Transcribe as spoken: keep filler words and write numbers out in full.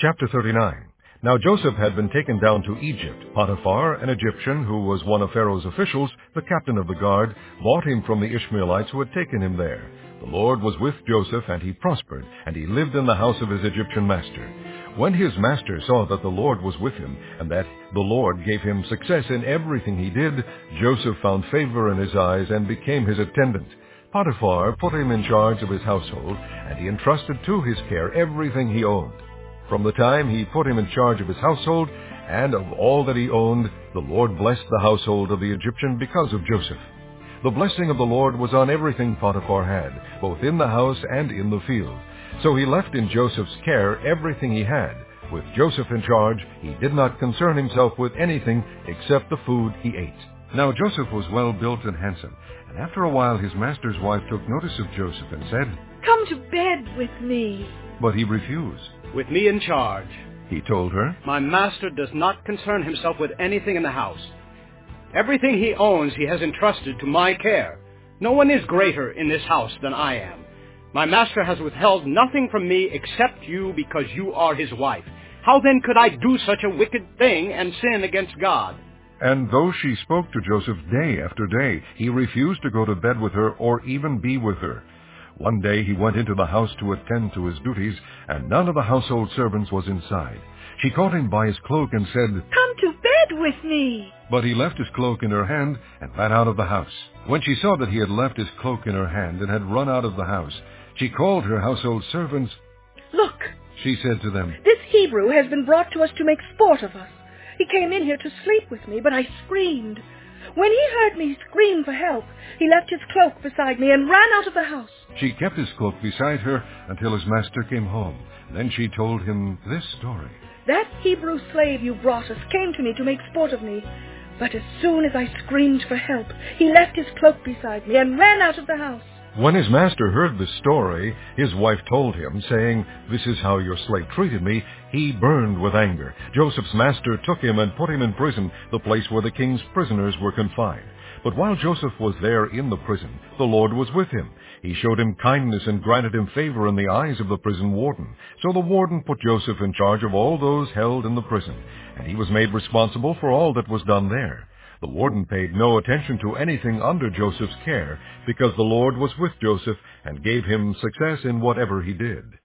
Chapter thirty-nine. Now Joseph had been taken down to Egypt. Potiphar, an Egyptian who was one of Pharaoh's officials, the captain of the guard, bought him from the Ishmaelites who had taken him there. The Lord was with Joseph, and he prospered, and he lived in the house of his Egyptian master. When his master saw that the Lord was with him, and that the Lord gave him success in everything he did, Joseph found favor in his eyes and became his attendant. Potiphar put him in charge of his household, and he entrusted to his care everything he owned. From the time he put him in charge of his household and of all that he owned, the Lord blessed the household of the Egyptian because of Joseph. The blessing of the Lord was on everything Potiphar had, both in the house and in the field. So he left in Joseph's care everything he had. With Joseph in charge, he did not concern himself with anything except the food he ate. Now Joseph was well built and handsome, and after a while his master's wife took notice of Joseph and said, "Come to bed with me." But he refused. "With me in charge," he told her, "my master does not concern himself with anything in the house. Everything he owns he has entrusted to my care. No one is greater in this house than I am. My master has withheld nothing from me except you because you are his wife. How then could I do such a wicked thing and sin against God?" And though she spoke to Joseph day after day, he refused to go to bed with her or even be with her. One day he went into the house to attend to his duties, and none of the household servants was inside. She caught him by his cloak and said, "Come to bed with me." But he left his cloak in her hand and ran out of the house. When she saw that he had left his cloak in her hand and had run out of the house, she called her household servants. "Look," she said to them, "this Hebrew has been brought to us to make sport of us. He came in here to sleep with me, but I screamed. When he heard me scream for help, he left his cloak beside me and ran out of the house." She kept his cloak beside her until his master came home. Then she told him this story. "That Hebrew slave you brought us came to me to make sport of me, but as soon as I screamed for help, he left his cloak beside me and ran out of the house." When his master heard the story, his wife told him, saying, "This is how your slave treated me." He burned with anger. Joseph's master took him and put him in prison, the place where the king's prisoners were confined. But while Joseph was there in the prison, the Lord was with him. He showed him kindness and granted him favor in the eyes of the prison warden. So the warden put Joseph in charge of all those held in the prison, and he was made responsible for all that was done there. The warden paid no attention to anything under Joseph's care, because the Lord was with Joseph and gave him success in whatever he did.